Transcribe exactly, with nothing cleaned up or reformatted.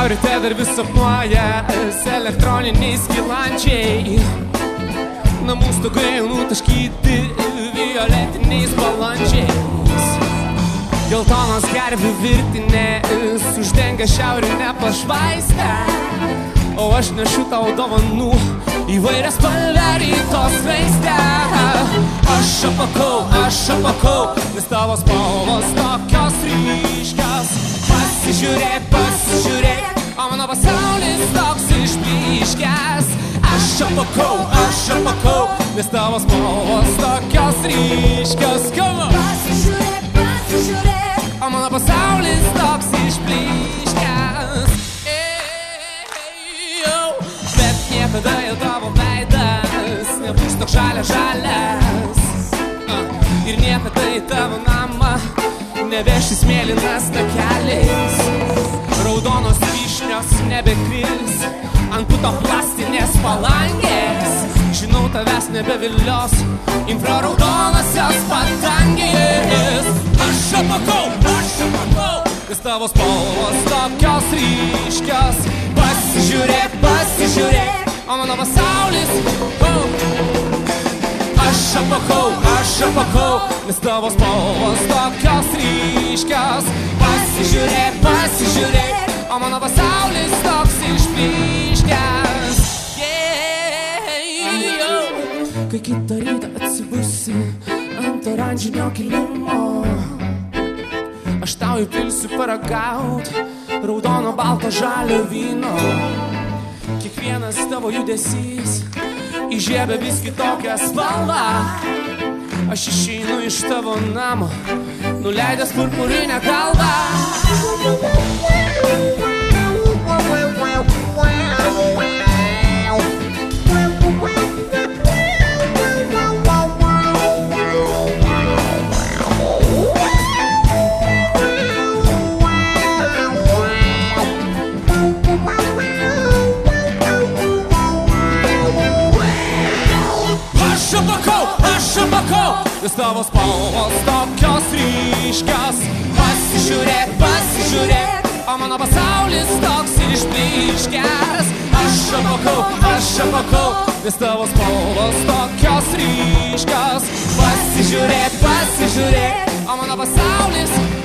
ryte dar vis sapnuojas elektroniniais skilančiai. Namų stogai nutaškyti violetiniais balandžiais. Geltonos gervių virtinės uždengia šiaurinę pašvaistę. O aš nešu tau dovanų įvairias spalverytos vaistę. Aš apakau, aš apakau, nes tavo spalvos tokios ryškios. Pasižiūrėk, pasižiūrėk, o mano pasaulis toks išplyškęs. Aš apakau, aš apakau, nes tavo spalvos tokios ryškios. Pasižiūrėk, pasižiūrėk, o mano pasaulis toks išplyškęs. Bet niekada jau tavo veidas nebus toks žalias žalias. Ir niekada į tavo namą nevešis mėlynas takelis. Raudonos vyšnios nebekris ant puto plastinės palangės. Žinau, tavęs nebevilios infraraudonosios patangės. Aš apakau, aš apakau, nes tavo spalvos tokios ryškios. Pasižiūrėk, pasižiūrėk, o mano pasaulis oh. Aš apakau, aš apakau, nes tavo spalvos tokios ryškios. Pasižiūrėk, pasižiūrėk, o mano pasaulis toks išplyškęs. Kai kitą rytą atsibusi ant oranžinio kilimo, aš tau įpilsiu paragaut raudono, balto, žalio vyno. Kiekvienas tavo judesys įžiebia vis kitokią spalvą. Aš išeinu iš tavo namo, nuleidęs purpurinę galvą. Nes tavo spalvos tokios ryškios. Pasižiūrėk, pasižiūrėk, o mano pasaulis toks išplyškęs. Aš apakau, aš apakau, nes tavo spalvos tokios ryškios. Pasižiūrėk, pasižiūrėk, o mano pasaulis